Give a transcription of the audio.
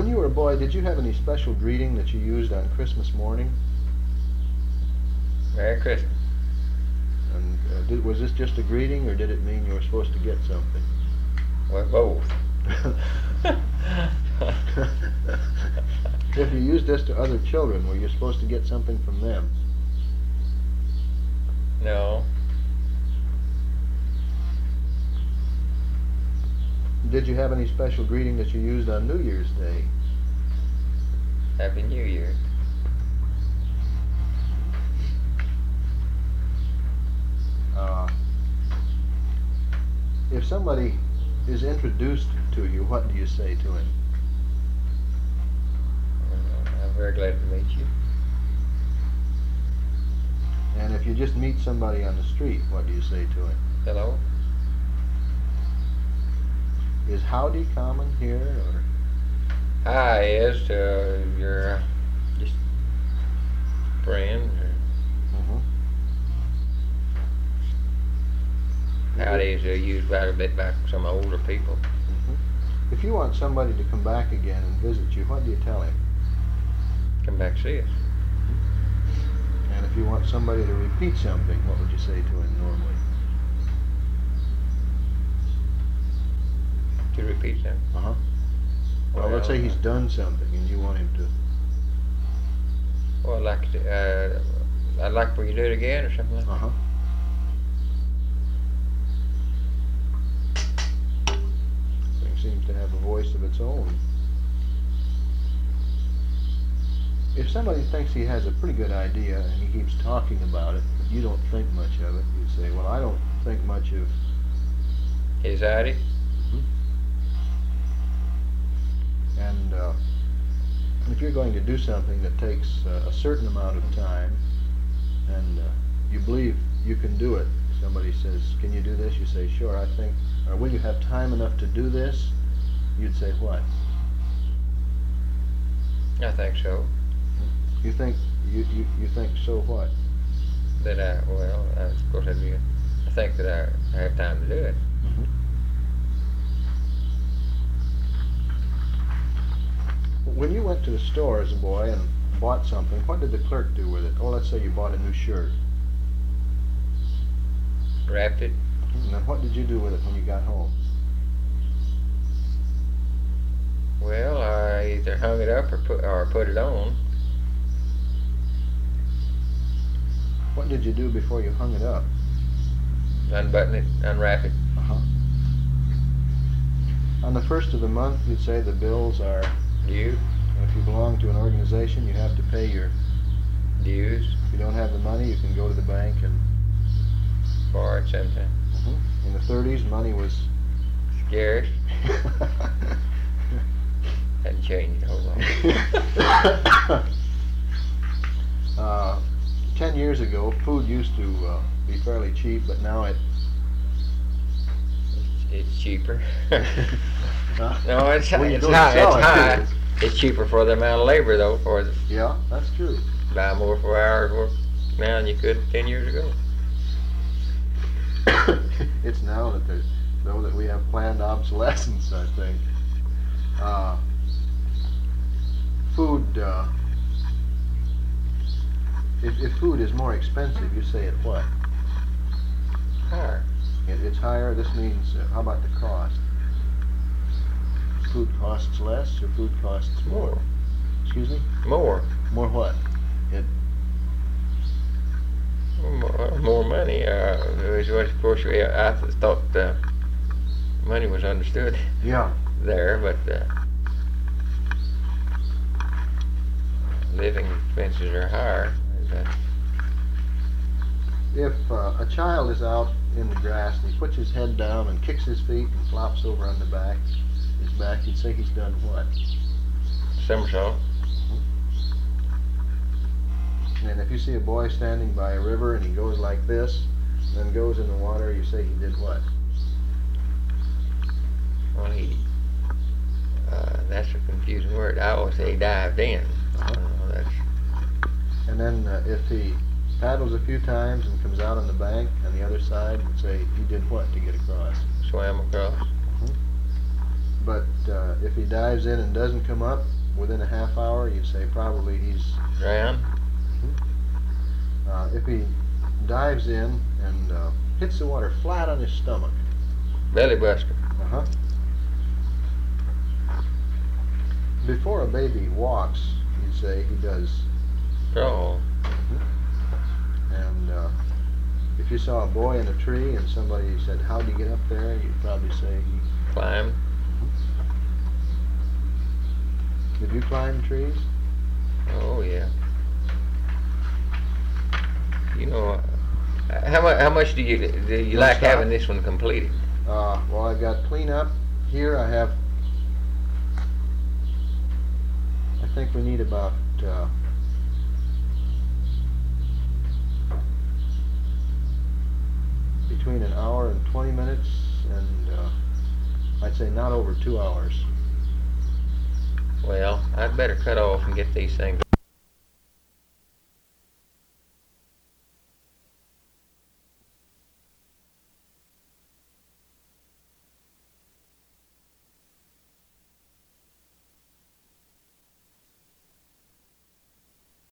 When you were a boy, did you have any special greeting that you used on Christmas morning? Merry Christmas. And was this just a greeting, or did it mean you were supposed to get something? Well, both. If you used this to other children, were you supposed to get something from them? No. Did you have any special greeting that you used on New Year's Day? Happy New Year. If somebody is introduced to you, what do you say to him? I'm very glad to meet you. And if you just meet somebody on the street, what do you say to him? Hello. Is howdy common here, or? Hi is to your just friend. Howdy is used quite a bit by some older people. If you want somebody to come back again and visit you, what do you tell him? Come back see us. And if you want somebody to repeat something, what would you say to him normally? To repeat something? Well, let's say he's done something and you want him to. Well, I'd like for you to do it again or something like that. Thing seems to have a voice of its own. If somebody thinks he has a pretty good idea and he keeps talking about it, but you don't think much of it, you say, well, I don't think much of his idea. And if you're going to do something that takes a certain amount of time and you believe you can do it, somebody says, can you do this? You say, sure, I think. Or will you have time enough to do this? You'd say what? I think so. You think so what? That of course I think that I have time to do it. When you went to the store as a boy and bought something, what did the clerk do with it? Oh, let's say you bought a new shirt. Wrapped it. And then what did you do with it when you got home? Well, I either hung it up or put it on. What did you do before you hung it up? Unbutton it, unwrap it. On the first of the month, you'd say the bills are due. And if you belong to an organization, you have to pay your dues. If you don't have the money, you can go to the bank and borrow it sometime. In the 30s, money was scarce. Hadn't changed a whole lot. 10 years ago, food used to be fairly cheap, but now it's cheaper. No, it's high. It's cheaper for the amount of labor, though. Yeah, that's true. Buy more for hours work now than you could 10 years ago. It's now that we have planned obsolescence, I think. Food. If food is more expensive, you say it what? Higher. It's higher. This means how about the cost? Food costs less, or food costs more? Excuse me? More. More what? More money. Of course, I thought money was understood. Yeah. There, but living expenses are higher. If a child is out in the grass and he puts his head down and kicks his feet and flops over on his back, you'd say he's done what? Somersault. And if you see a boy standing by a river and he goes like this, and then goes in the water, you say he did what? Well, that's a confusing word. I always say he dived in. And then if he paddles a few times and comes out on the bank on the other side, you'd say he did what to get across? Swam across. But if he dives in and doesn't come up within a half hour, you'd say probably he's Drown? if he dives in and hits the water flat on his stomach. Belly buster. Uh-huh. Before a baby walks, you'd say he does. Crawl. And if you saw a boy in a tree and somebody said, "How'd you get up there?" you'd probably say he. Climb. Did you climb trees? Oh yeah. You know, how much do you like stop? having this one completed? Well, I've got cleanup. Here I have, I think we need about between an hour and 20 minutes, and I'd say not over 2 hours. Well, I'd better cut off and get these things